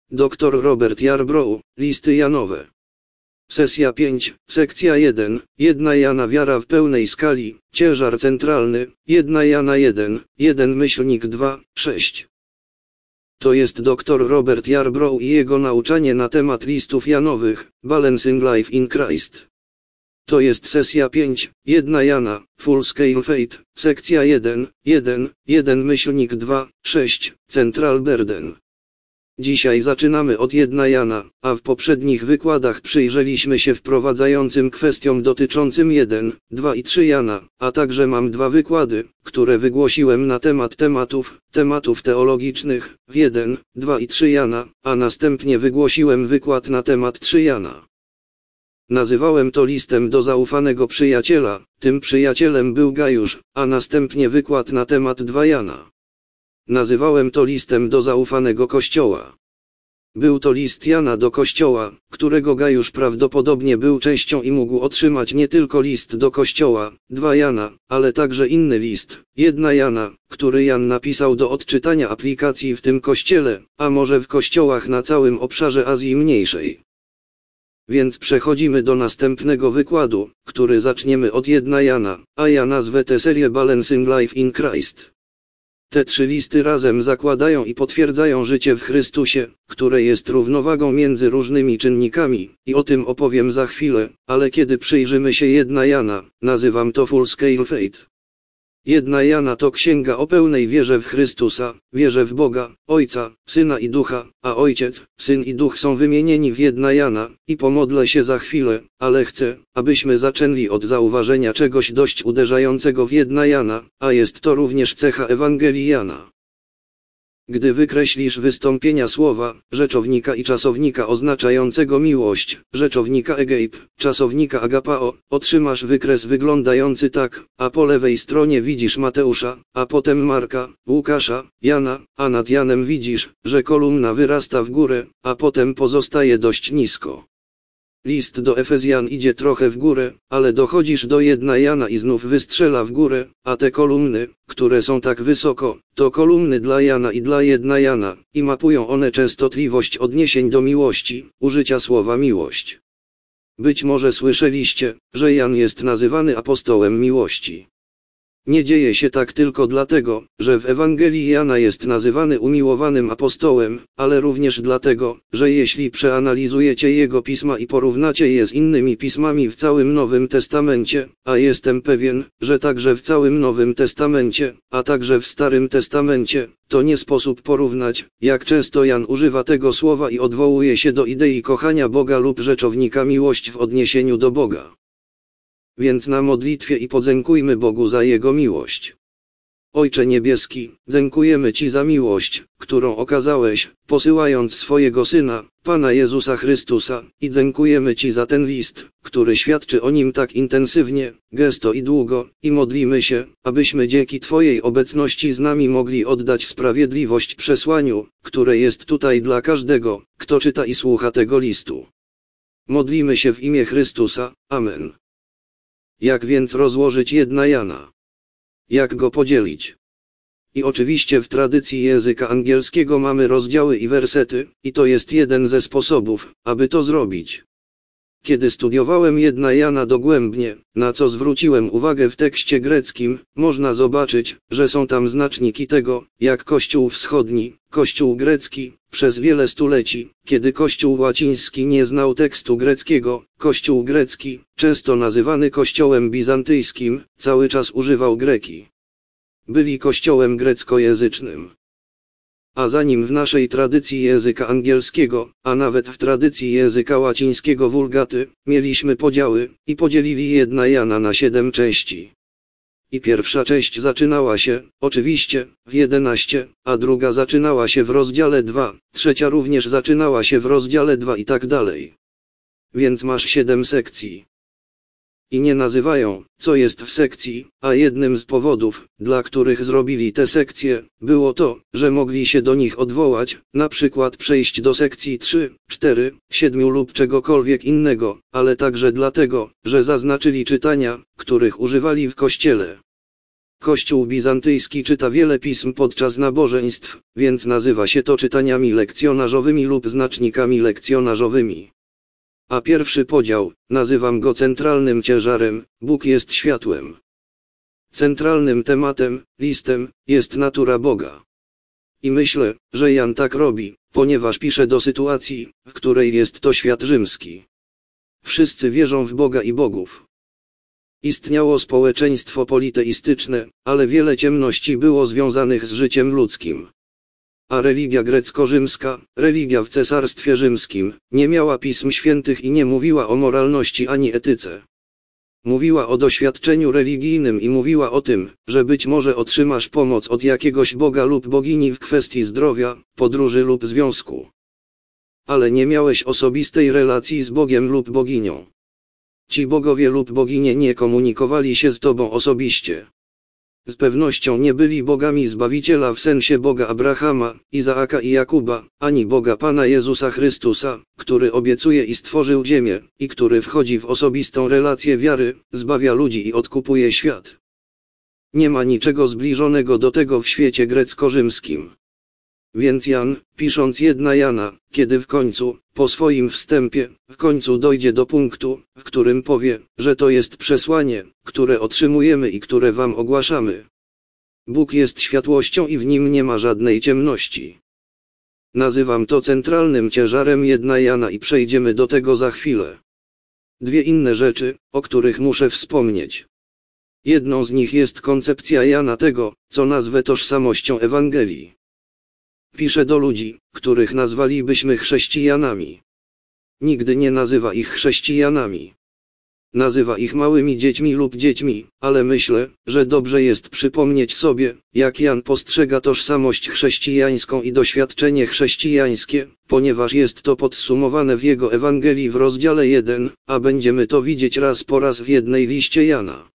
Dr Robert Yarbrough, Listy Janowe. Sesja 5, sekcja 1, 1 Jana wiara w pełnej skali, ciężar centralny, 1 Jana 1, 1-2, 6. To jest dr Robert Yarbrough i jego nauczanie na temat listów Janowych, Balancing Life in Christ. To jest sesja 5, 1 Jana, Full Scale Faith, sekcja 1, 1-2, 6, Central Burden. Dzisiaj zaczynamy od 1 Jana, a w poprzednich wykładach przyjrzeliśmy się wprowadzającym kwestiom dotyczącym 1, 2 i 3 Jana, a także mam 2 wykłady, które wygłosiłem na temat tematów teologicznych, w 1, 2 i 3 Jana, a następnie wygłosiłem wykład na temat 3 Jana. Nazywałem to listem do zaufanego przyjaciela, tym przyjacielem był Gajusz, a następnie wykład na temat 2 Jana. Nazywałem to listem do zaufanego Kościoła. Był to list Jana do Kościoła, którego Gajusz prawdopodobnie był częścią i mógł otrzymać nie tylko list do Kościoła, 2 Jana, ale także inny list, 1 Jana, który Jan napisał do odczytania aplikacji w tym kościele, a może w kościołach na całym obszarze Azji Mniejszej. Więc przechodzimy do następnego wykładu, który zaczniemy od 1 Jana, a ja nazwę tę serię Balancing Life in Christ. Te 3 listy razem zakładają i potwierdzają życie w Chrystusie, które jest równowagą między różnymi czynnikami, i o tym opowiem za chwilę, ale kiedy przyjrzymy się 1 Jana, nazywam to Full Scale Faith. 1 Jana to księga o pełnej wierze w Chrystusa, wierze w Boga, Ojca, Syna i Ducha, a Ojciec, Syn i Duch są wymienieni w 1 Jana, i pomodlę się za chwilę, ale chcę, abyśmy zaczęli od zauważenia czegoś dość uderzającego w 1 Jana, a jest to również cecha Ewangelii Jana. Gdy wykreślisz wystąpienia słowa, rzeczownika i czasownika oznaczającego miłość, rzeczownika agape, czasownika agapao, otrzymasz wykres wyglądający tak, a po lewej stronie widzisz Mateusza, a potem Marka, Łukasza, Jana, a nad Janem widzisz, że kolumna wyrasta w górę, a potem pozostaje dość nisko. List do Efezjan idzie trochę w górę, ale dochodzisz do 1 Jana i znów wystrzela w górę, a te kolumny, które są tak wysoko, to kolumny dla Jana i dla 1 Jana, i mapują one częstotliwość odniesień do miłości, użycia słowa miłość. Być może słyszeliście, że Jan jest nazywany apostołem miłości. Nie dzieje się tak tylko dlatego, że w Ewangelii Jana jest nazywany umiłowanym apostołem, ale również dlatego, że jeśli przeanalizujecie jego pisma i porównacie je z innymi pismami w całym Nowym Testamencie, a jestem pewien, że także w całym Nowym Testamencie, a także w Starym Testamencie, to nie sposób porównać, jak często Jan używa tego słowa i odwołuje się do idei kochania Boga lub rzeczownika miłość w odniesieniu do Boga. Więc na modlitwie i podziękujmy Bogu za Jego miłość. Ojcze Niebieski, dziękujemy Ci za miłość, którą okazałeś, posyłając swojego Syna, Pana Jezusa Chrystusa, i dziękujemy Ci za ten list, który świadczy o Nim tak intensywnie, gęsto i długo, i modlimy się, abyśmy dzięki Twojej obecności z nami mogli oddać sprawiedliwość przesłaniu, które jest tutaj dla każdego, kto czyta i słucha tego listu. Modlimy się w imię Chrystusa, Amen. Jak więc rozłożyć 1 Jana? Jak go podzielić? I oczywiście w tradycji języka angielskiego mamy rozdziały i wersety, i to jest jeden ze sposobów, aby to zrobić. Kiedy studiowałem 1 Jana dogłębnie, na co zwróciłem uwagę w tekście greckim, można zobaczyć, że są tam znaczniki tego, jak Kościół wschodni, Kościół grecki, przez wiele stuleci, kiedy Kościół łaciński nie znał tekstu greckiego, Kościół grecki, często nazywany Kościołem bizantyjskim, cały czas używał greki. Byli kościołem greckojęzycznym. A zanim w naszej tradycji języka angielskiego, a nawet w tradycji języka łacińskiego wulgaty, mieliśmy podziały, i podzielili 1 Jana na 7 części. I pierwsza część zaczynała się, oczywiście, w 11, a druga zaczynała się w rozdziale 2, trzecia również zaczynała się w rozdziale 2 i tak dalej. Więc masz 7 sekcji. I nie nazywają, co jest w sekcji, a jednym z powodów, dla których zrobili te sekcje, było to, że mogli się do nich odwołać, na przykład przejść do sekcji 3, 4, 7 lub czegokolwiek innego, ale także dlatego, że zaznaczyli czytania, których używali w kościele. Kościół bizantyjski czyta wiele pism podczas nabożeństw, więc nazywa się to czytaniami lekcjonarzowymi lub znacznikami lekcjonarzowymi. A pierwszy podział, nazywam go centralnym ciężarem, Bóg jest światłem. Centralnym tematem, listem, jest natura Boga. I myślę, że Jan tak robi, ponieważ pisze do sytuacji, w której jest to świat rzymski. Wszyscy wierzą w Boga i bogów. Istniało społeczeństwo politeistyczne, ale wiele ciemności było związanych z życiem ludzkim. A religia grecko-rzymska, religia w Cesarstwie Rzymskim, nie miała pism świętych i nie mówiła o moralności ani etyce. Mówiła o doświadczeniu religijnym i mówiła o tym, że być może otrzymasz pomoc od jakiegoś boga lub bogini w kwestii zdrowia, podróży lub związku. Ale nie miałeś osobistej relacji z Bogiem lub boginią. Ci bogowie lub boginie nie komunikowali się z tobą osobiście. Z pewnością nie byli bogami Zbawiciela w sensie Boga Abrahama, Izaaka i Jakuba, ani Boga Pana Jezusa Chrystusa, który obiecuje i stworzył ziemię, i który wchodzi w osobistą relację wiary, zbawia ludzi i odkupuje świat. Nie ma niczego zbliżonego do tego w świecie grecko-rzymskim. Więc Jan, pisząc 1 Jana, kiedy w końcu, po swoim wstępie, w końcu dojdzie do punktu, w którym powie, że to jest przesłanie, które otrzymujemy i które wam ogłaszamy. Bóg jest światłością i w nim nie ma żadnej ciemności. Nazywam to centralnym ciężarem 1 Jana i przejdziemy do tego za chwilę. Dwie inne rzeczy, o których muszę wspomnieć. Jedną z nich jest koncepcja Jana tego, co nazwę tożsamością Ewangelii. Pisze do ludzi, których nazwalibyśmy chrześcijanami. Nigdy nie nazywa ich chrześcijanami. Nazywa ich małymi dziećmi lub dziećmi, ale myślę, że dobrze jest przypomnieć sobie, jak Jan postrzega tożsamość chrześcijańską i doświadczenie chrześcijańskie, ponieważ jest to podsumowane w jego Ewangelii w rozdziale 1, a będziemy to widzieć raz po raz w jednej liście Jana.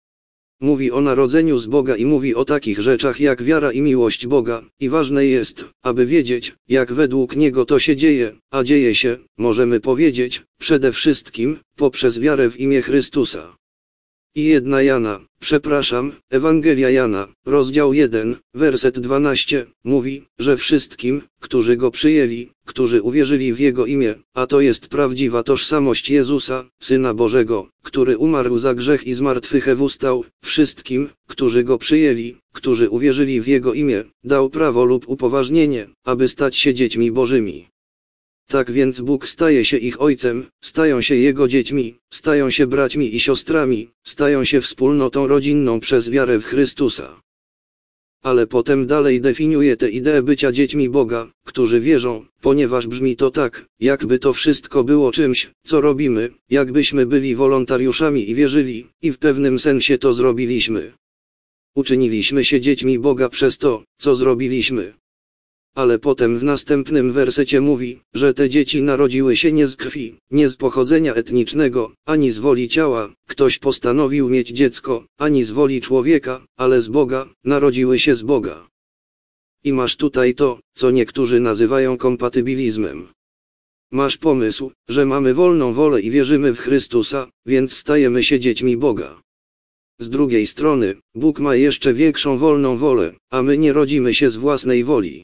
Mówi o narodzeniu z Boga i mówi o takich rzeczach jak wiara i miłość Boga, i ważne jest, aby wiedzieć, jak według Niego to się dzieje, a dzieje się, możemy powiedzieć, przede wszystkim, poprzez wiarę w imię Chrystusa. I 1 Jana, Ewangelia Jana, rozdział 1, werset 12, mówi, że wszystkim, którzy Go przyjęli, którzy uwierzyli w Jego imię, a to jest prawdziwa tożsamość Jezusa, Syna Bożego, który umarł za grzech i zmartwychwstał, wszystkim, którzy Go przyjęli, którzy uwierzyli w Jego imię, dał prawo lub upoważnienie, aby stać się dziećmi Bożymi. Tak więc Bóg staje się ich Ojcem, stają się Jego dziećmi, stają się braćmi i siostrami, stają się wspólnotą rodzinną przez wiarę w Chrystusa. Ale potem dalej definiuje tę ideę bycia dziećmi Boga, którzy wierzą, ponieważ brzmi to tak, jakby to wszystko było czymś, co robimy, jakbyśmy byli wolontariuszami i wierzyli, i w pewnym sensie to zrobiliśmy. Uczyniliśmy się dziećmi Boga przez to, co zrobiliśmy. Ale potem w następnym wersecie mówi, że te dzieci narodziły się nie z krwi, nie z pochodzenia etnicznego, ani z woli ciała, ktoś postanowił mieć dziecko, ani z woli człowieka, ale z Boga, narodziły się z Boga. I masz tutaj to, co niektórzy nazywają kompatybilizmem. Masz pomysł, że mamy wolną wolę i wierzymy w Chrystusa, więc stajemy się dziećmi Boga. Z drugiej strony, Bóg ma jeszcze większą wolną wolę, a my nie rodzimy się z własnej woli.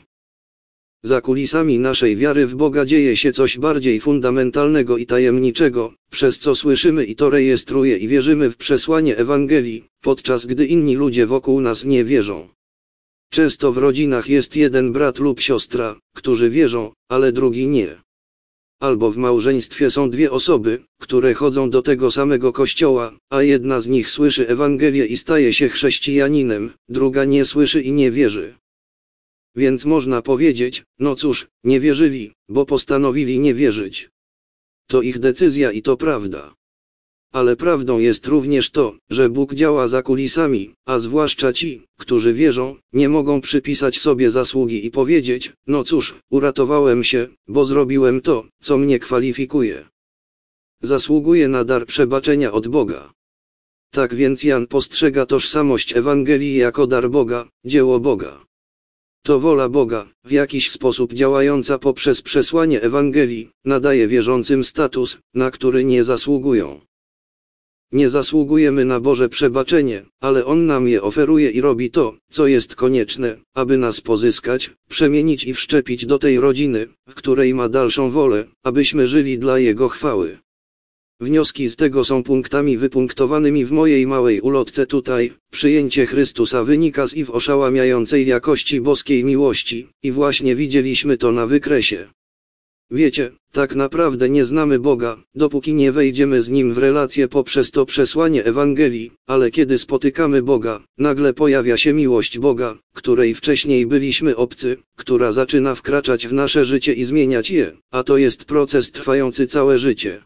Za kulisami naszej wiary w Boga dzieje się coś bardziej fundamentalnego i tajemniczego, przez co słyszymy i to rejestruje i wierzymy w przesłanie Ewangelii, podczas gdy inni ludzie wokół nas nie wierzą. Często w rodzinach jest jeden brat lub siostra, którzy wierzą, ale drugi nie. Albo w małżeństwie są dwie osoby, które chodzą do tego samego kościoła, a jedna z nich słyszy Ewangelię i staje się chrześcijaninem, druga nie słyszy i nie wierzy. Więc można powiedzieć, no cóż, nie wierzyli, bo postanowili nie wierzyć. To ich decyzja i to prawda. Ale prawdą jest również to, że Bóg działa za kulisami, a zwłaszcza ci, którzy wierzą, nie mogą przypisać sobie zasługi i powiedzieć, no cóż, uratowałem się, bo zrobiłem to, co mnie kwalifikuje. Zasługuję na dar przebaczenia od Boga. Tak więc Jan postrzega tożsamość Ewangelii jako dar Boga, dzieło Boga. To wola Boga, w jakiś sposób działająca poprzez przesłanie Ewangelii, nadaje wierzącym status, na który nie zasługują. Nie zasługujemy na Boże przebaczenie, ale On nam je oferuje i robi to, co jest konieczne, aby nas pozyskać, przemienić i wszczepić do tej rodziny, w której ma dalszą wolę, abyśmy żyli dla Jego chwały. Wnioski z tego są punktami wypunktowanymi w mojej małej ulotce tutaj. Przyjęcie Chrystusa wynika z oszałamiającej jakości boskiej miłości, i właśnie widzieliśmy to na wykresie. Wiecie, tak naprawdę nie znamy Boga, dopóki nie wejdziemy z Nim w relację poprzez to przesłanie Ewangelii, ale kiedy spotykamy Boga, nagle pojawia się miłość Boga, której wcześniej byliśmy obcy, która zaczyna wkraczać w nasze życie i zmieniać je, a to jest proces trwający całe życie.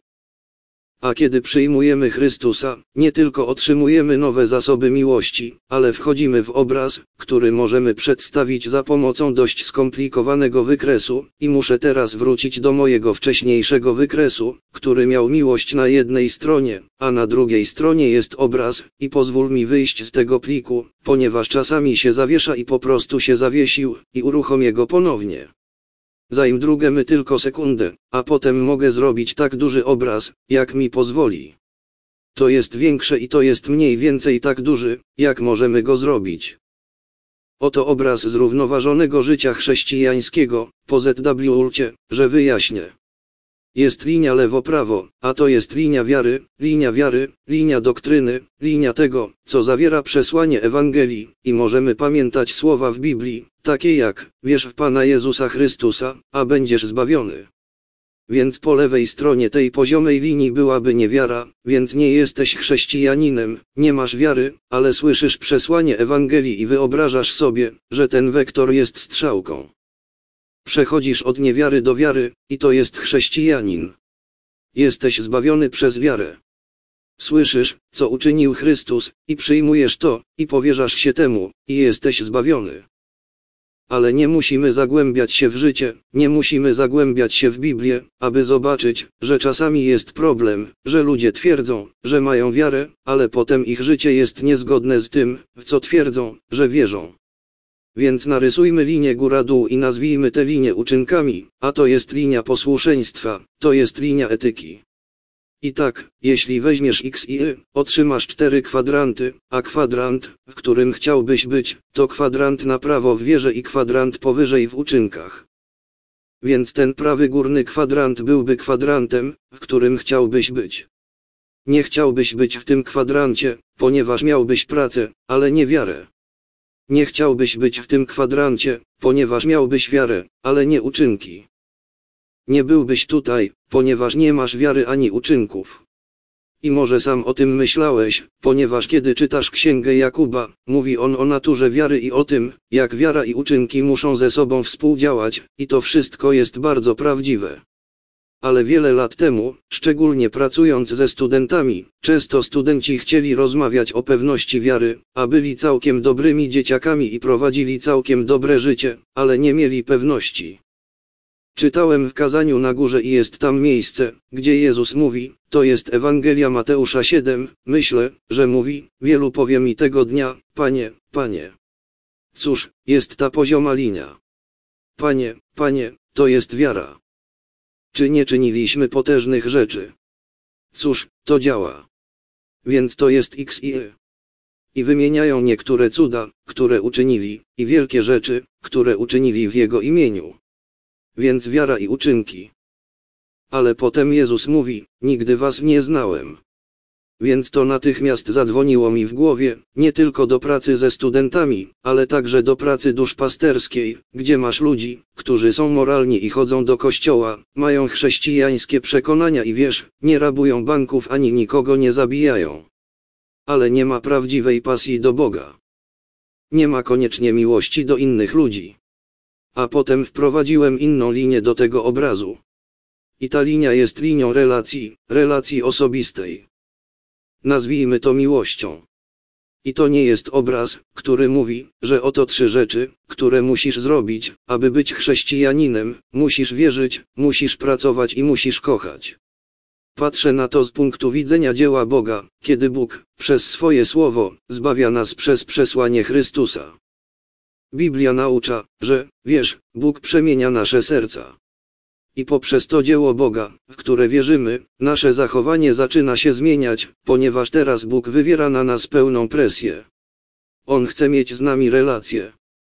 A kiedy przyjmujemy Chrystusa, nie tylko otrzymujemy nowe zasoby miłości, ale wchodzimy w obraz, który możemy przedstawić za pomocą dość skomplikowanego wykresu, i muszę teraz wrócić do mojego wcześniejszego wykresu, który miał miłość na jednej stronie, a na drugiej stronie jest obraz, i pozwól mi wyjść z tego pliku, ponieważ czasami się zawiesza i po prostu się zawiesił, i uruchomię go ponownie. Zajmę tylko sekundę, a potem mogę zrobić tak duży obraz, jak mi pozwoli. To jest większe i to jest mniej więcej tak duży, jak możemy go zrobić. Oto obraz zrównoważonego życia chrześcijańskiego, pozwólcie, że wyjaśnię. Jest linia lewo-prawo, a to jest linia wiary, linia doktryny, linia tego, co zawiera przesłanie Ewangelii, i możemy pamiętać słowa w Biblii, takie jak, wierz w Pana Jezusa Chrystusa, a będziesz zbawiony. Więc po lewej stronie tej poziomej linii byłaby niewiara, więc nie jesteś chrześcijaninem, nie masz wiary, ale słyszysz przesłanie Ewangelii i wyobrażasz sobie, że ten wektor jest strzałką. Przechodzisz od niewiary do wiary, i to jest chrześcijanin. Jesteś zbawiony przez wiarę. Słyszysz, co uczynił Chrystus, i przyjmujesz to, i powierzasz się temu, i jesteś zbawiony. Ale nie musimy zagłębiać się w życie, nie musimy zagłębiać się w Biblię, aby zobaczyć, że czasami jest problem, że ludzie twierdzą, że mają wiarę, ale potem ich życie jest niezgodne z tym, w co twierdzą, że wierzą. Więc narysujmy linię góra-dół i nazwijmy tę linię uczynkami, a to jest linia posłuszeństwa, to jest linia etyki. I tak, jeśli weźmiesz x i y, otrzymasz 4 kwadranty, a kwadrant, w którym chciałbyś być, to kwadrant na prawo w wierze i kwadrant powyżej w uczynkach. Więc ten prawy górny kwadrant byłby kwadrantem, w którym chciałbyś być. Nie chciałbyś być w tym kwadrancie, ponieważ miałbyś pracę, ale nie wiarę. Nie chciałbyś być w tym kwadrancie, ponieważ miałbyś wiarę, ale nie uczynki. Nie byłbyś tutaj, ponieważ nie masz wiary ani uczynków. I może sam o tym myślałeś, ponieważ kiedy czytasz Księgę Jakuba, mówi on o naturze wiary i o tym, jak wiara i uczynki muszą ze sobą współdziałać, i to wszystko jest bardzo prawdziwe. Ale wiele lat temu, szczególnie pracując ze studentami, często studenci chcieli rozmawiać o pewności wiary, a byli całkiem dobrymi dzieciakami i prowadzili całkiem dobre życie, ale nie mieli pewności. Czytałem w kazaniu na górze i jest tam miejsce, gdzie Jezus mówi, to jest Ewangelia Mateusza 7, myślę, że mówi, wielu powie mi tego dnia, Panie, Panie. Cóż, jest ta pozioma linia. Panie, Panie, to jest wiara. Czy nie czyniliśmy potężnych rzeczy? Cóż, to działa. Więc to jest x i y. I wymieniają niektóre cuda, które uczynili, i wielkie rzeczy, które uczynili w Jego imieniu. Więc wiara i uczynki. Ale potem Jezus mówi, nigdy was nie znałem. Więc to natychmiast zadzwoniło mi w głowie, nie tylko do pracy ze studentami, ale także do pracy duszpasterskiej, gdzie masz ludzi, którzy są moralni i chodzą do kościoła, mają chrześcijańskie przekonania i wiesz, nie rabują banków ani nikogo nie zabijają. Ale nie ma prawdziwej pasji do Boga. Nie ma koniecznie miłości do innych ludzi. A potem wprowadziłem inną linię do tego obrazu. I ta linia jest linią relacji osobistej. Nazwijmy to miłością. I to nie jest obraz, który mówi, że oto 3 rzeczy, które musisz zrobić, aby być chrześcijaninem, musisz wierzyć, musisz pracować i musisz kochać. Patrzę na to z punktu widzenia dzieła Boga, kiedy Bóg, przez swoje słowo, zbawia nas przez przesłanie I poprzez to dzieło Boga, w które wierzymy, nasze zachowanie zaczyna się zmieniać, ponieważ teraz Bóg wywiera na nas pełną presję. On chce mieć z nami relację.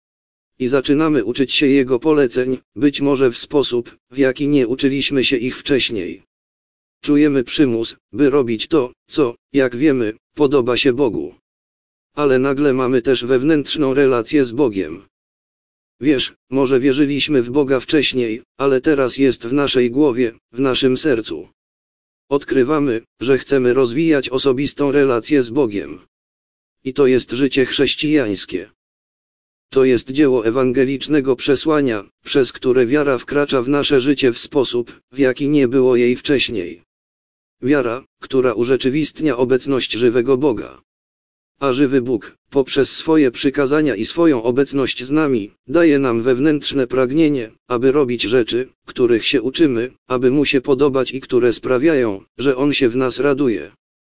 I zaczynamy uczyć się Jego poleceń, być może w sposób, w jaki nie uczyliśmy się ich wcześniej. Czujemy przymus, by robić to, co, jak wiemy, podoba się Bogu. Ale nagle mamy też wewnętrzną relację z Bogiem. Wiesz, może wierzyliśmy w Boga wcześniej, ale teraz jest w naszej głowie, w naszym sercu. Odkrywamy, że chcemy rozwijać osobistą relację z Bogiem. I to jest życie chrześcijańskie. To jest dzieło ewangelicznego przesłania, przez które wiara wkracza w nasze życie w sposób, w jaki nie było jej wcześniej. Wiara, która urzeczywistnia obecność żywego Boga. A żywy Bóg, poprzez swoje przykazania i swoją obecność z nami, daje nam wewnętrzne pragnienie, aby robić rzeczy, których się uczymy, aby Mu się podobać i które sprawiają, że On się w nas raduje.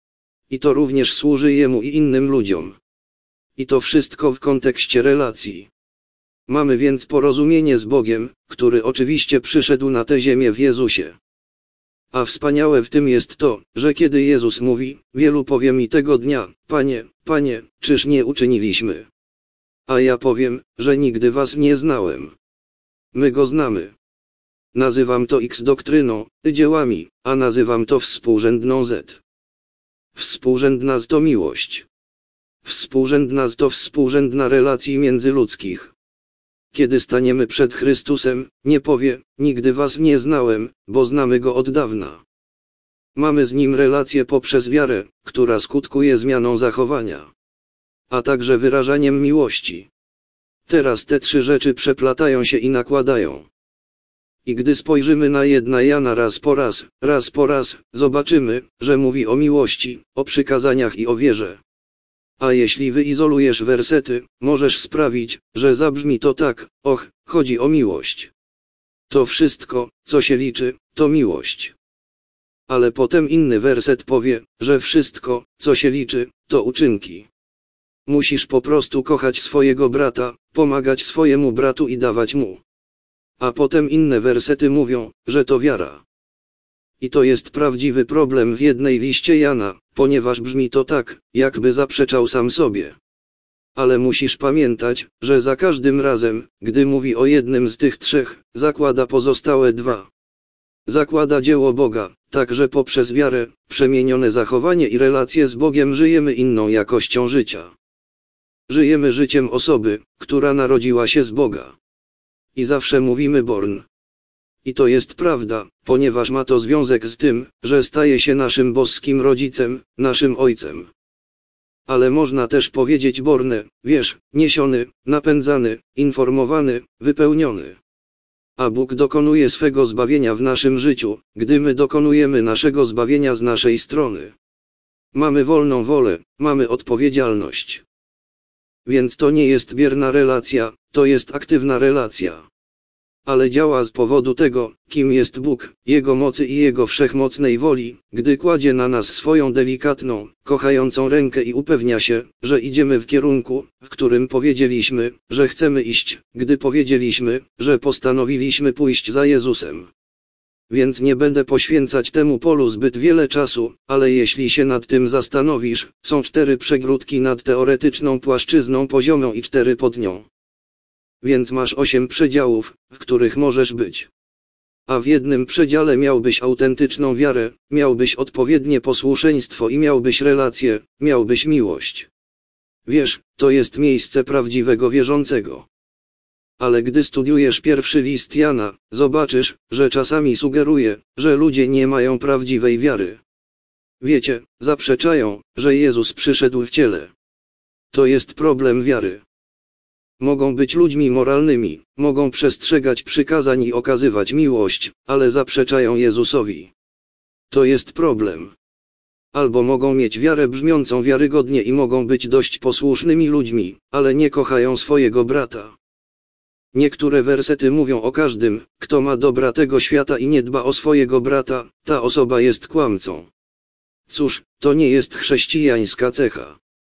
I to również służy Jemu i innym ludziom. I to wszystko w kontekście relacji. Mamy więc porozumienie z Bogiem, który oczywiście przyszedł na tę ziemię w Jezusie. A wspaniałe w tym jest to, że kiedy Jezus mówi, wielu powie mi tego dnia, Panie, Panie, czyż nie uczyniliśmy? A ja powiem, że nigdy was nie znałem. My go znamy. Nazywam to X doktryną, dziełami, a nazywam to współrzędną Z. Współrzędna Z to miłość. Współrzędna Z to współrzędna relacji międzyludzkich. Kiedy staniemy przed Chrystusem, nie powie, nigdy was nie znałem, bo znamy go od dawna. Mamy z nim relację poprzez wiarę, która skutkuje zmianą zachowania, a także wyrażaniem miłości. Teraz te trzy rzeczy przeplatają się i nakładają. I gdy spojrzymy na 1 Jana raz po raz, zobaczymy, że mówi o miłości, o przykazaniach i o wierze. A jeśli wyizolujesz wersety, możesz sprawić, że zabrzmi to tak, chodzi o miłość. To wszystko, co się liczy, to miłość. Ale potem inny werset powie, że wszystko, co się liczy, to uczynki. Musisz po prostu kochać swojego brata, pomagać swojemu bratu i dawać mu. A potem inne wersety mówią, że to wiara. I to jest prawdziwy problem w jednej liście Jana, ponieważ brzmi to tak, jakby zaprzeczał sam sobie. Ale musisz pamiętać, że za każdym razem, gdy mówi o jednym z tych trzech, zakłada pozostałe dwa. Zakłada dzieło Boga, tak że poprzez wiarę, przemienione zachowanie i relacje z Bogiem żyjemy inną jakością życia. Żyjemy życiem osoby, która narodziła się z Boga. I zawsze mówimy born. I to jest prawda, ponieważ ma to związek z tym, że staje się naszym boskim rodzicem, naszym ojcem. Ale można też powiedzieć borne, wiesz, niesiony, napędzany, informowany, wypełniony. A Bóg dokonuje swego zbawienia w naszym życiu, gdy my dokonujemy naszego zbawienia z naszej strony. Mamy wolną wolę, mamy odpowiedzialność. Więc to nie jest bierna relacja, to jest aktywna relacja. Ale działa z powodu tego, kim jest Bóg, Jego mocy i Jego wszechmocnej woli, gdy kładzie na nas swoją delikatną, kochającą rękę i upewnia się, że idziemy w kierunku, w którym powiedzieliśmy, że chcemy iść, gdy powiedzieliśmy, że postanowiliśmy pójść za Jezusem. Więc nie będę poświęcać temu polu zbyt wiele czasu, ale jeśli się nad tym zastanowisz, są 4 przegródki nad teoretyczną płaszczyzną poziomą i 4 pod nią. Więc masz 8 przedziałów, w których możesz być. A w jednym przedziale miałbyś autentyczną wiarę, miałbyś odpowiednie posłuszeństwo i miałbyś relację, miałbyś miłość. Wiesz, to jest miejsce prawdziwego wierzącego. Ale gdy studiujesz pierwszy list Jana, zobaczysz, że czasami sugeruje, że ludzie nie mają prawdziwej wiary. Wiecie, zaprzeczają, że Jezus przyszedł w ciele. To jest problem wiary. Mogą być ludźmi moralnymi, mogą przestrzegać przykazań i okazywać miłość, ale zaprzeczają Jezusowi. To jest problem. Albo mogą mieć wiarę brzmiącą wiarygodnie i mogą być dość posłusznymi ludźmi, ale nie kochają swojego brata. Niektóre wersety mówią o każdym, kto ma dobra tego świata i nie dba o swojego brata, ta osoba jest kłamcą. Cóż, to nie jest chrześcijańska cecha.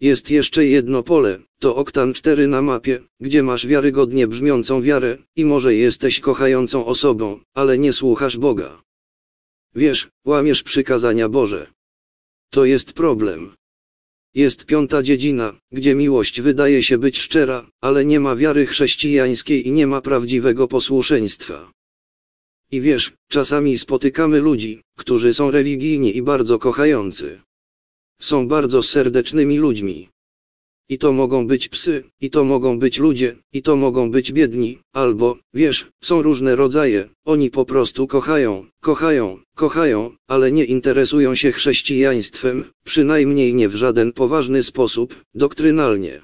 Jest jeszcze jedno pole, to oktan 4 na mapie, gdzie masz wiarygodnie brzmiącą wiarę, i może jesteś kochającą osobą, ale nie słuchasz Boga. Wiesz, łamiesz przykazania Boże. To jest problem. Jest 5. dziedzina, gdzie miłość wydaje się być szczera, ale nie ma wiary chrześcijańskiej i nie ma prawdziwego posłuszeństwa. I wiesz, czasami spotykamy ludzi, którzy są religijni i bardzo kochający. Są bardzo serdecznymi ludźmi. I to mogą być psy, i to mogą być ludzie, i to mogą być biedni, albo, wiesz, są różne rodzaje, oni po prostu kochają, ale nie interesują się chrześcijaństwem, przynajmniej nie w żaden poważny sposób, doktrynalnie.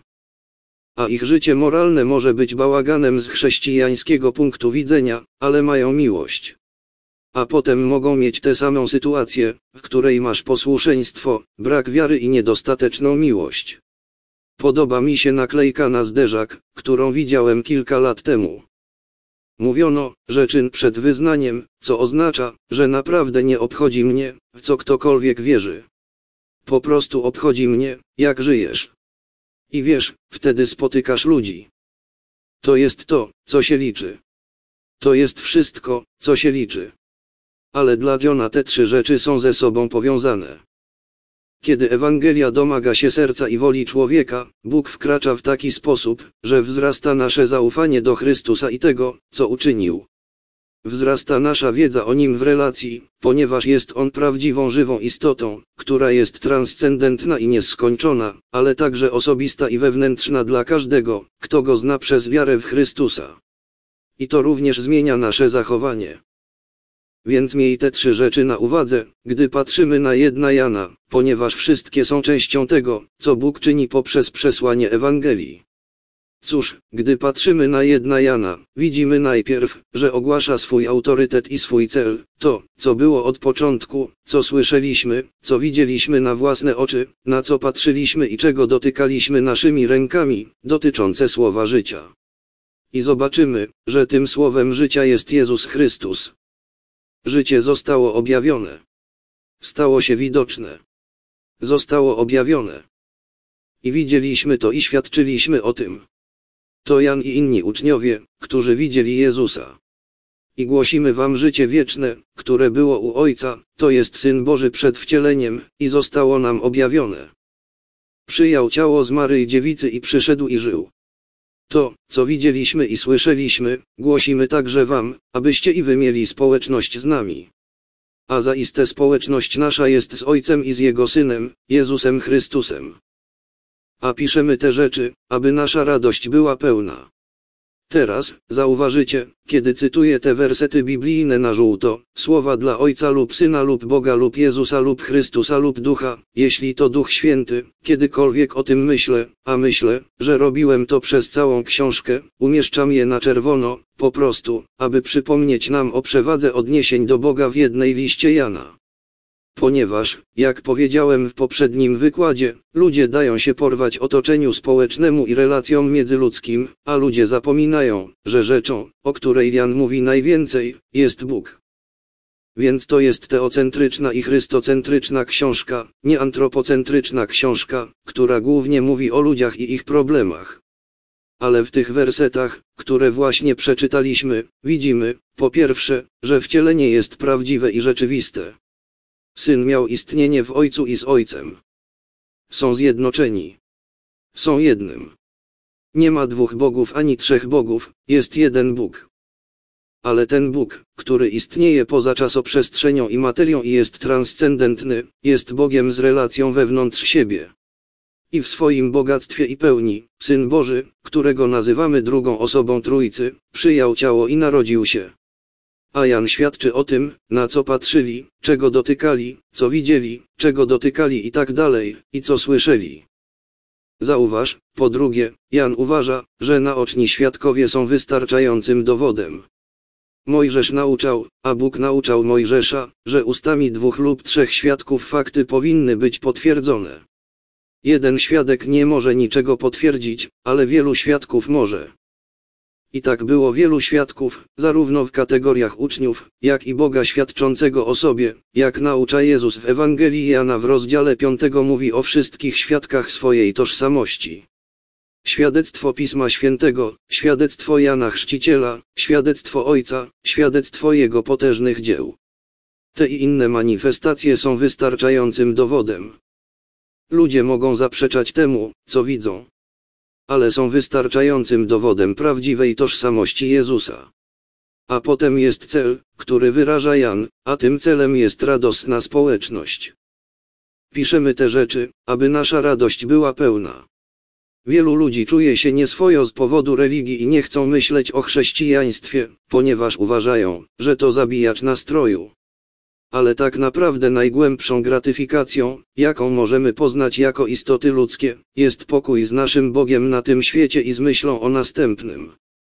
A ich życie moralne może być bałaganem z chrześcijańskiego punktu widzenia, ale mają miłość. A potem mogą mieć tę samą sytuację, w której masz posłuszeństwo, brak wiary i niedostateczną miłość. Podoba mi się naklejka na zderzak, którą widziałem kilka lat temu. Mówiono, że czyn przed wyznaniem, co oznacza, że naprawdę nie obchodzi mnie, w co ktokolwiek wierzy. Po prostu obchodzi mnie, jak żyjesz. I wiesz, wtedy spotykasz ludzi. To jest to, co się liczy. To jest wszystko, co się liczy. Ale dla Johna te 3 rzeczy są ze sobą powiązane. Kiedy Ewangelia domaga się serca i woli człowieka, Bóg wkracza w taki sposób, że wzrasta nasze zaufanie do Chrystusa i tego, co uczynił. Wzrasta nasza wiedza o Nim w relacji, ponieważ jest On prawdziwą żywą istotą, która jest transcendentna i nieskończona, ale także osobista i wewnętrzna dla każdego, kto Go zna przez wiarę w Chrystusa. I to również zmienia nasze zachowanie. Więc miej te 3 rzeczy na uwadze, gdy patrzymy na 1 Jana, ponieważ wszystkie są częścią tego, co Bóg czyni poprzez przesłanie Ewangelii. Cóż, gdy patrzymy na 1 Jana, widzimy najpierw, że ogłasza swój autorytet i swój cel, to, co było od początku, co słyszeliśmy, co widzieliśmy na własne oczy, na co patrzyliśmy i czego dotykaliśmy naszymi rękami, dotyczące słowa życia. I zobaczymy, że tym słowem życia jest Jezus Chrystus. Życie zostało objawione. Stało się widoczne. Zostało objawione. I widzieliśmy to i świadczyliśmy o tym. To Jan i inni uczniowie, którzy widzieli Jezusa. I głosimy wam życie wieczne, które było u Ojca, to jest Syn Boży przed wcieleniem, i zostało nam objawione. Przyjął ciało z Maryi Dziewicy i przyszedł i żył. To, co widzieliśmy i słyszeliśmy, głosimy także wam, abyście i wy mieli społeczność z nami. A zaiste społeczność nasza jest z Ojcem i z Jego Synem, Jezusem Chrystusem. A piszemy te rzeczy, aby nasza radość była pełna. Teraz, zauważycie, kiedy cytuję te wersety biblijne na żółto, słowa dla Ojca lub Syna lub Boga lub Jezusa lub Chrystusa lub Ducha, jeśli to Duch Święty, kiedykolwiek o tym myślę, a myślę, że robiłem to przez całą książkę, umieszczam je na czerwono, po prostu, aby przypomnieć nam o przewadze odniesień do Boga w 1 liście Jana. Ponieważ, jak powiedziałem w poprzednim wykładzie, ludzie dają się porwać otoczeniu społecznemu i relacjom międzyludzkim, a ludzie zapominają, że rzeczą, o której Jan mówi najwięcej, jest Bóg. Więc to jest teocentryczna i chrystocentryczna książka, nie antropocentryczna książka, która głównie mówi o ludziach i ich problemach. Ale w tych wersetach, które właśnie przeczytaliśmy, widzimy, po pierwsze, że wcielenie jest prawdziwe i rzeczywiste. Syn miał istnienie w Ojcu i z Ojcem. Są zjednoczeni. Są jednym. Nie ma 2 bogów ani 3 bogów, jest jeden Bóg. Ale ten Bóg, który istnieje poza czasoprzestrzenią i materią i jest transcendentny, jest Bogiem z relacją wewnątrz siebie. I w swoim bogactwie i pełni, Syn Boży, którego nazywamy drugą osobą Trójcy, przyjął ciało i narodził się. A Jan świadczy o tym, na co patrzyli, czego dotykali, co widzieli, czego dotykali i tak dalej, i co słyszeli. Zauważ, po drugie, Jan uważa, że naoczni świadkowie są wystarczającym dowodem. Mojżesz nauczał, a Bóg nauczał Mojżesza, że ustami 2 lub 3 świadków fakty powinny być potwierdzone. Jeden świadek nie może niczego potwierdzić, ale wielu świadków może. I tak było wielu świadków, zarówno w kategoriach uczniów, jak i Boga świadczącego o sobie, jak naucza Jezus w Ewangelii Jana w rozdziale 5 mówi o wszystkich świadkach swojej tożsamości. Świadectwo Pisma Świętego, świadectwo Jana Chrzciciela, świadectwo Ojca, świadectwo Jego potężnych dzieł. Te i inne manifestacje są wystarczającym dowodem. Ludzie mogą zaprzeczać temu, co widzą, ale są wystarczającym dowodem prawdziwej tożsamości Jezusa. A potem jest cel, który wyraża Jan, a tym celem jest radosna społeczność. Piszemy te rzeczy, aby nasza radość była pełna. Wielu ludzi czuje się nieswojo z powodu religii i nie chcą myśleć o chrześcijaństwie, ponieważ uważają, że to zabijacz nastroju. Ale tak naprawdę najgłębszą gratyfikacją, jaką możemy poznać jako istoty ludzkie, jest pokój z naszym Bogiem na tym świecie i z myślą o następnym.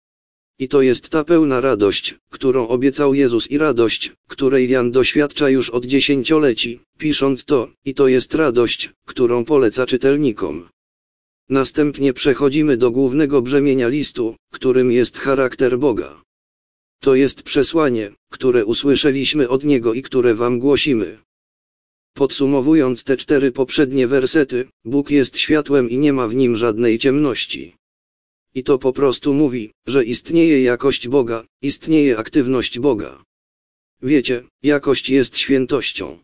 I to jest ta pełna radość, którą obiecał Jezus i radość, której Jan doświadcza już od dziesięcioleci, pisząc to, i to jest radość, którą poleca czytelnikom. Następnie przechodzimy do głównego brzemienia listu, którym jest charakter Boga. To jest przesłanie, które usłyszeliśmy od Niego i które wam głosimy. Podsumowując te 4 poprzednie wersety, Bóg jest światłem i nie ma w nim żadnej ciemności. I to po prostu mówi, że istnieje jakość Boga, istnieje aktywność Boga. Wiecie, jakość jest świętością.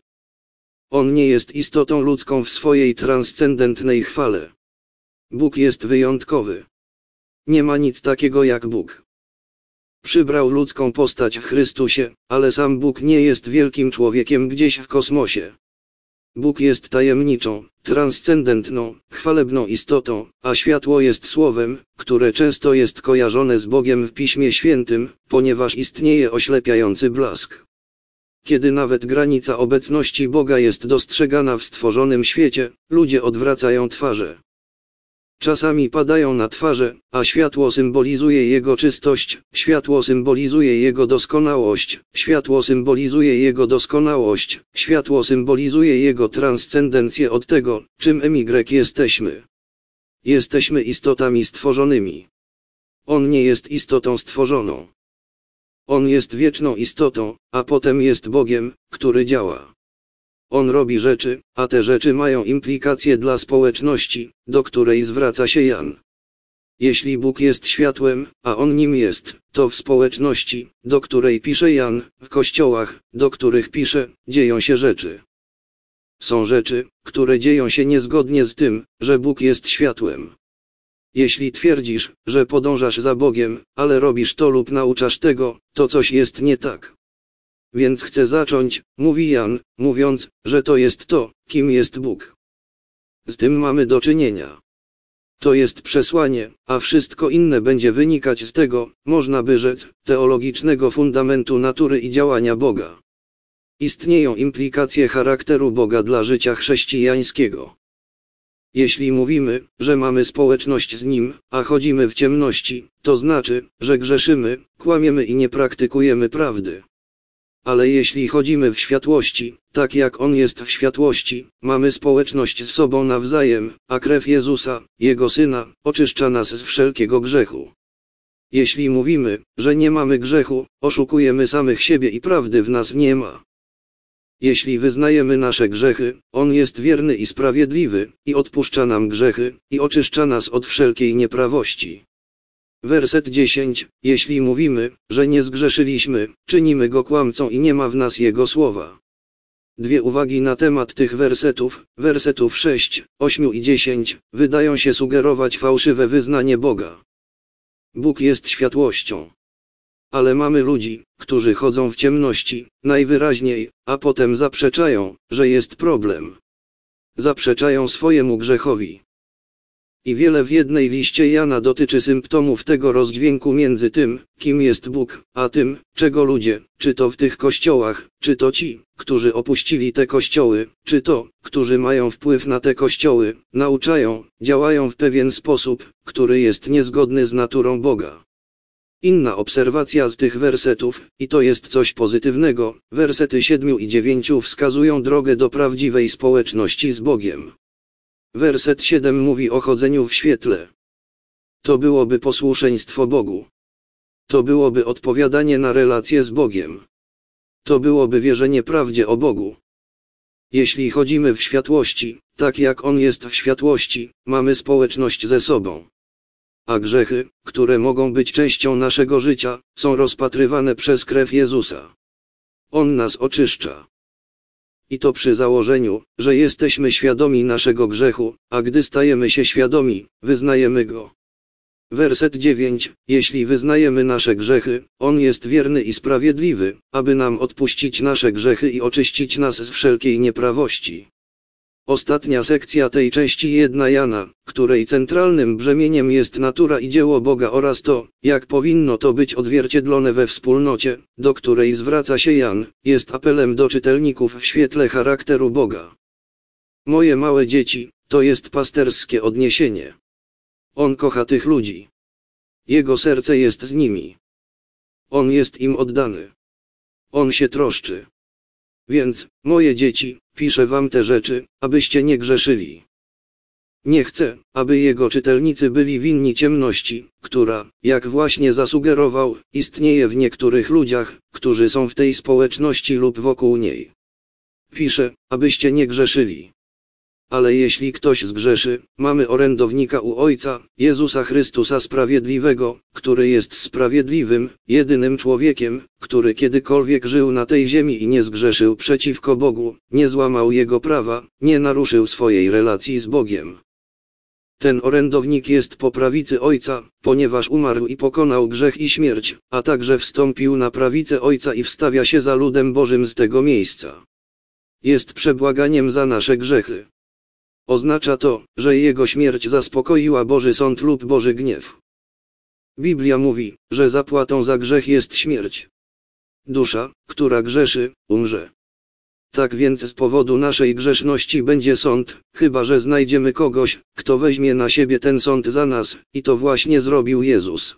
On nie jest istotą ludzką w swojej transcendentnej chwale. Bóg jest wyjątkowy. Nie ma nic takiego jak Bóg. Przybrał ludzką postać w Chrystusie, ale sam Bóg nie jest wielkim człowiekiem gdzieś w kosmosie. Bóg jest tajemniczą, transcendentną, chwalebną istotą, a światło jest słowem, które często jest kojarzone z Bogiem w Piśmie Świętym, ponieważ istnieje oślepiający blask. Kiedy nawet granica obecności Boga jest dostrzegana w stworzonym świecie, ludzie odwracają twarze. Czasami padają na twarze, a światło symbolizuje Jego czystość, światło symbolizuje Jego doskonałość, światło symbolizuje Jego doskonałość, światło symbolizuje Jego transcendencję od tego, czym jesteśmy. Jesteśmy istotami stworzonymi. On nie jest istotą stworzoną. On jest wieczną istotą, a potem jest Bogiem, który działa. On robi rzeczy, a te rzeczy mają implikacje dla społeczności, do której zwraca się Jan. Jeśli Bóg jest światłem, a On nim jest, to w społeczności, do której pisze Jan, w kościołach, do których pisze, dzieją się rzeczy. Są rzeczy, które dzieją się niezgodnie z tym, że Bóg jest światłem. Jeśli twierdzisz, że podążasz za Bogiem, ale robisz to lub nauczasz tego, to coś jest nie tak. Więc chcę zacząć, mówi Jan, mówiąc, że to jest to, kim jest Bóg. Z tym mamy do czynienia. To jest przesłanie, a wszystko inne będzie wynikać z tego, można by rzec, teologicznego fundamentu natury i działania Boga. Istnieją implikacje charakteru Boga dla życia chrześcijańskiego. Jeśli mówimy, że mamy społeczność z Nim, a chodzimy w ciemności, to znaczy, że grzeszymy, kłamiemy i nie praktykujemy prawdy. Ale jeśli chodzimy w światłości, tak jak On jest w światłości, mamy społeczność z sobą nawzajem, a krew Jezusa, Jego Syna, oczyszcza nas z wszelkiego grzechu. Jeśli mówimy, że nie mamy grzechu, oszukujemy samych siebie i prawdy w nas nie ma. Jeśli wyznajemy nasze grzechy, On jest wierny i sprawiedliwy, i odpuszcza nam grzechy, i oczyszcza nas od wszelkiej nieprawości. Werset 10. Jeśli mówimy, że nie zgrzeszyliśmy, czynimy Go kłamcą i nie ma w nas Jego słowa. 2 uwagi na temat tych wersetów 6, 8 i 10, wydają się sugerować fałszywe wyznanie Boga. Bóg jest światłością. Ale mamy ludzi, którzy chodzą w ciemności, najwyraźniej, a potem zaprzeczają, że jest problem. Zaprzeczają swojemu grzechowi. I wiele w jednej liście Jana dotyczy symptomów tego rozdźwięku między tym, kim jest Bóg, a tym, czego ludzie, czy to w tych kościołach, czy to ci, którzy opuścili te kościoły, czy to, którzy mają wpływ na te kościoły, nauczają, działają w pewien sposób, który jest niezgodny z naturą Boga. Inna obserwacja z tych wersetów, i to jest coś pozytywnego, wersety 7 i 9 wskazują drogę do prawdziwej społeczności z Bogiem. Werset 7 mówi o chodzeniu w świetle. To byłoby posłuszeństwo Bogu. To byłoby odpowiadanie na relację z Bogiem. To byłoby wierzenie prawdzie o Bogu. Jeśli chodzimy w światłości, tak jak On jest w światłości, mamy społeczność ze sobą. A grzechy, które mogą być częścią naszego życia, są rozpatrywane przez krew Jezusa. On nas oczyszcza. I to przy założeniu, że jesteśmy świadomi naszego grzechu, a gdy stajemy się świadomi, wyznajemy go. Werset 9. Jeśli wyznajemy nasze grzechy, On jest wierny i sprawiedliwy, aby nam odpuścić nasze grzechy i oczyścić nas z wszelkiej nieprawości. Ostatnia sekcja tej części 1 Jana, której centralnym brzemieniem jest natura i dzieło Boga oraz to, jak powinno to być odzwierciedlone we wspólnocie, do której zwraca się Jan, jest apelem do czytelników w świetle charakteru Boga. Moje małe dzieci, to jest pasterskie odniesienie. On kocha tych ludzi. Jego serce jest z nimi. On jest im oddany. On się troszczy. Więc, moje dzieci, piszę wam te rzeczy, abyście nie grzeszyli. Nie chcę, aby jego czytelnicy byli winni ciemności, która, jak właśnie zasugerował, istnieje w niektórych ludziach, którzy są w tej społeczności lub wokół niej. Piszę, abyście nie grzeszyli. Ale jeśli ktoś zgrzeszy, mamy orędownika u Ojca, Jezusa Chrystusa Sprawiedliwego, który jest sprawiedliwym, jedynym człowiekiem, który kiedykolwiek żył na tej ziemi i nie zgrzeszył przeciwko Bogu, nie złamał Jego prawa, nie naruszył swojej relacji z Bogiem. Ten orędownik jest po prawicy Ojca, ponieważ umarł i pokonał grzech i śmierć, a także wstąpił na prawicę Ojca i wstawia się za ludem Bożym z tego miejsca. Jest przebłaganiem za nasze grzechy. Oznacza to, że Jego śmierć zaspokoiła Boży sąd lub Boży gniew. Biblia mówi, że zapłatą za grzech jest śmierć. Dusza, która grzeszy, umrze. Tak więc z powodu naszej grzeszności będzie sąd, chyba że znajdziemy kogoś, kto weźmie na siebie ten sąd za nas, i to właśnie zrobił Jezus.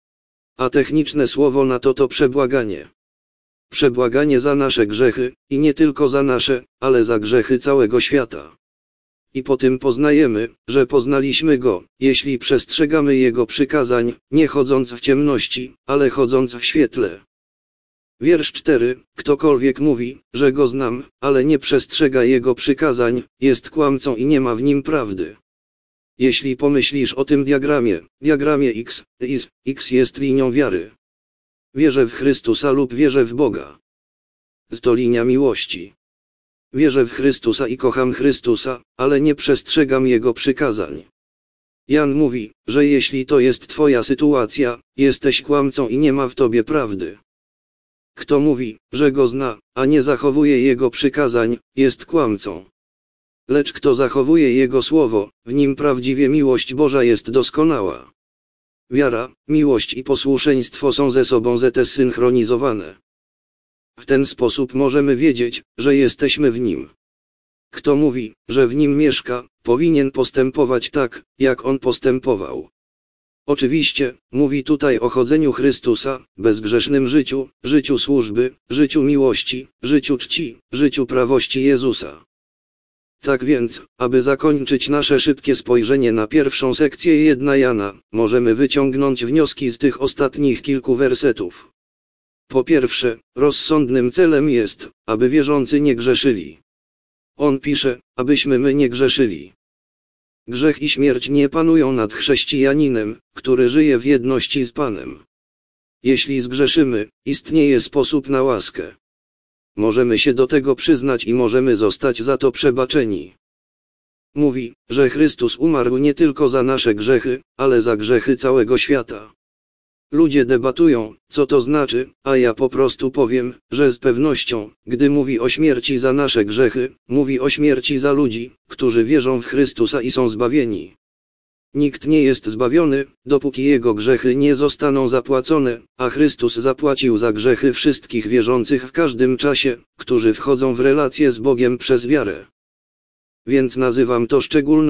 A techniczne słowo na to przebłaganie. Przebłaganie za nasze grzechy, i nie tylko za nasze, ale za grzechy całego świata. I po tym poznajemy, że poznaliśmy Go, jeśli przestrzegamy Jego przykazań, nie chodząc w ciemności, ale chodząc w świetle. Wiersz 4. Ktokolwiek mówi, że Go znam, ale nie przestrzega Jego przykazań, jest kłamcą i nie ma w nim prawdy. Jeśli pomyślisz o tym diagramie X jest linią wiary. Wierzę w Chrystusa lub wierzę w Boga. To linia miłości. Wierzę w Chrystusa i kocham Chrystusa, ale nie przestrzegam Jego przykazań. Jan mówi, że jeśli to jest twoja sytuacja, jesteś kłamcą i nie ma w tobie prawdy. Kto mówi, że Go zna, a nie zachowuje Jego przykazań, jest kłamcą. Lecz kto zachowuje Jego słowo, w nim prawdziwie miłość Boża jest doskonała. Wiara, miłość i posłuszeństwo są ze sobą zsynchronizowane. W ten sposób możemy wiedzieć, że jesteśmy w Nim. Kto mówi, że w Nim mieszka, powinien postępować tak, jak On postępował. Oczywiście, mówi tutaj o chodzeniu Chrystusa, bezgrzesznym życiu, życiu służby, życiu miłości, życiu czci, życiu prawości Jezusa. Tak więc, aby zakończyć nasze szybkie spojrzenie na pierwszą sekcję 1 Jana, możemy wyciągnąć wnioski z tych ostatnich kilku wersetów. Po pierwsze, rozsądnym celem jest, aby wierzący nie grzeszyli. On pisze, abyśmy my nie grzeszyli. Grzech i śmierć nie panują nad chrześcijaninem, który żyje w jedności z Panem. Jeśli zgrzeszymy, istnieje sposób na łaskę. Możemy się do tego przyznać i możemy zostać za to przebaczeni. Mówi, że Chrystus umarł nie tylko za nasze grzechy, ale za grzechy całego świata. Ludzie debatują, co to znaczy, a ja po prostu powiem, że z pewnością, gdy mówi o śmierci za nasze grzechy, mówi o śmierci za ludzi, którzy wierzą w Chrystusa i są zbawieni. Nikt nie jest zbawiony, dopóki jego grzechy nie zostaną zapłacone, a Chrystus zapłacił za grzechy wszystkich wierzących w każdym czasie, którzy wchodzą w relację z Bogiem przez wiarę. Więc nazywam to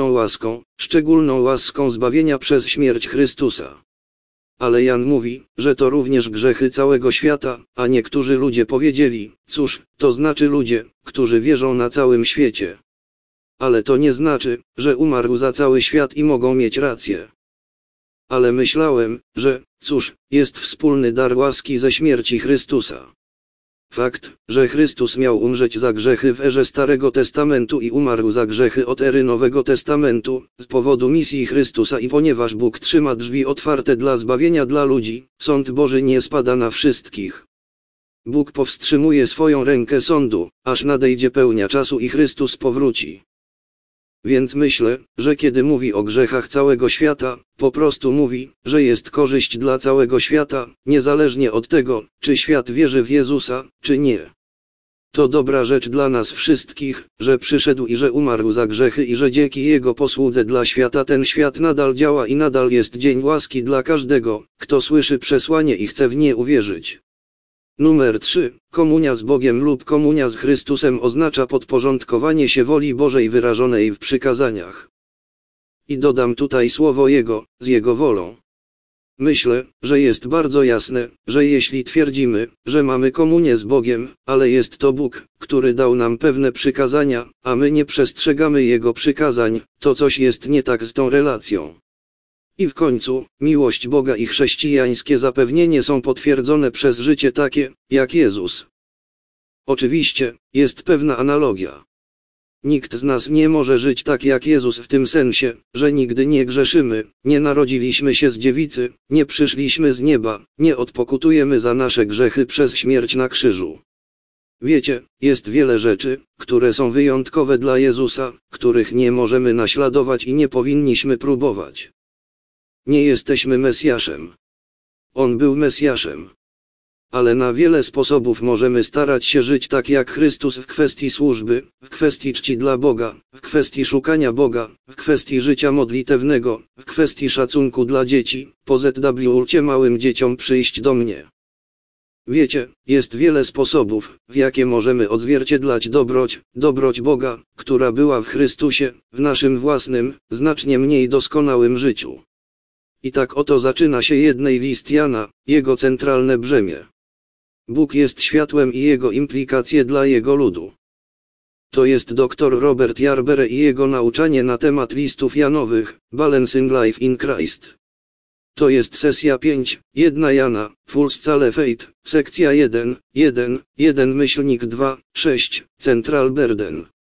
szczególną łaską zbawienia przez śmierć Chrystusa. Ale Jan mówi, że to również grzechy całego świata, a niektórzy ludzie powiedzieli, cóż, to znaczy ludzie, którzy wierzą na całym świecie. Ale to nie znaczy, że umarł za cały świat i mogą mieć rację. ale myślałem, że, cóż, jest wspólny dar łaski ze śmierci Chrystusa. Fakt, że Chrystus miał umrzeć za grzechy w erze Starego Testamentu i umarł za grzechy od ery Nowego Testamentu, z powodu misji Chrystusa i ponieważ Bóg trzyma drzwi otwarte dla zbawienia dla ludzi, sąd Boży nie spada na wszystkich. Bóg powstrzymuje swoją rękę sądu, aż nadejdzie pełnia czasu i Chrystus powróci. Więc myślę, że kiedy mówi o grzechach całego świata, po prostu mówi, że jest korzyść dla całego świata, niezależnie od tego, czy świat wierzy w Jezusa, czy nie. To dobra rzecz dla nas wszystkich, że przyszedł i że umarł za grzechy i że dzięki Jego posłudze dla świata ten świat nadal działa i nadal jest dzień łaski dla każdego, kto słyszy przesłanie i chce w nie uwierzyć. Numer 3. Komunia z Bogiem lub komunia z Chrystusem oznacza podporządkowanie się woli Bożej wyrażonej w przykazaniach. I dodam tutaj słowo Jego, z Jego wolą. Myślę, że jest bardzo jasne, że jeśli twierdzimy, że mamy komunię z Bogiem, ale jest to Bóg, który dał nam pewne przykazania, a my nie przestrzegamy Jego przykazań, to coś jest nie tak z tą relacją. I w końcu, miłość Boga i chrześcijańskie zapewnienie są potwierdzone przez życie takie, jak Jezus. Oczywiście, jest pewna analogia. Nikt z nas nie może żyć tak jak Jezus w tym sensie, że nigdy nie grzeszymy, nie narodziliśmy się z dziewicy, nie przyszliśmy z nieba, nie odpokutujemy za nasze grzechy przez śmierć na krzyżu. Wiecie, jest wiele rzeczy, które są wyjątkowe dla Jezusa, których nie możemy naśladować i nie powinniśmy próbować. Nie jesteśmy Mesjaszem. On był Mesjaszem. Ale na wiele sposobów możemy starać się żyć tak jak Chrystus w kwestii służby, w kwestii czci dla Boga, w kwestii szukania Boga, w kwestii życia modlitewnego, w kwestii szacunku dla dzieci. Pozwólcie małym dzieciom przyjść do mnie. Wiecie, jest wiele sposobów, w jakie możemy odzwierciedlać dobroć Boga, która była w Chrystusie, w naszym własnym, znacznie mniej doskonałym życiu. I tak oto zaczyna się jednej list Jana, jego centralne brzemię. Bóg jest światłem i jego implikacje dla jego ludu. To jest dr Robert Yarborough i jego nauczanie na temat listów Janowych, Balancing Life in Christ. To jest sesja 5, 1 Jana, Full Scale Faith, sekcja 1, 1, 1-2, 6, Central Burden.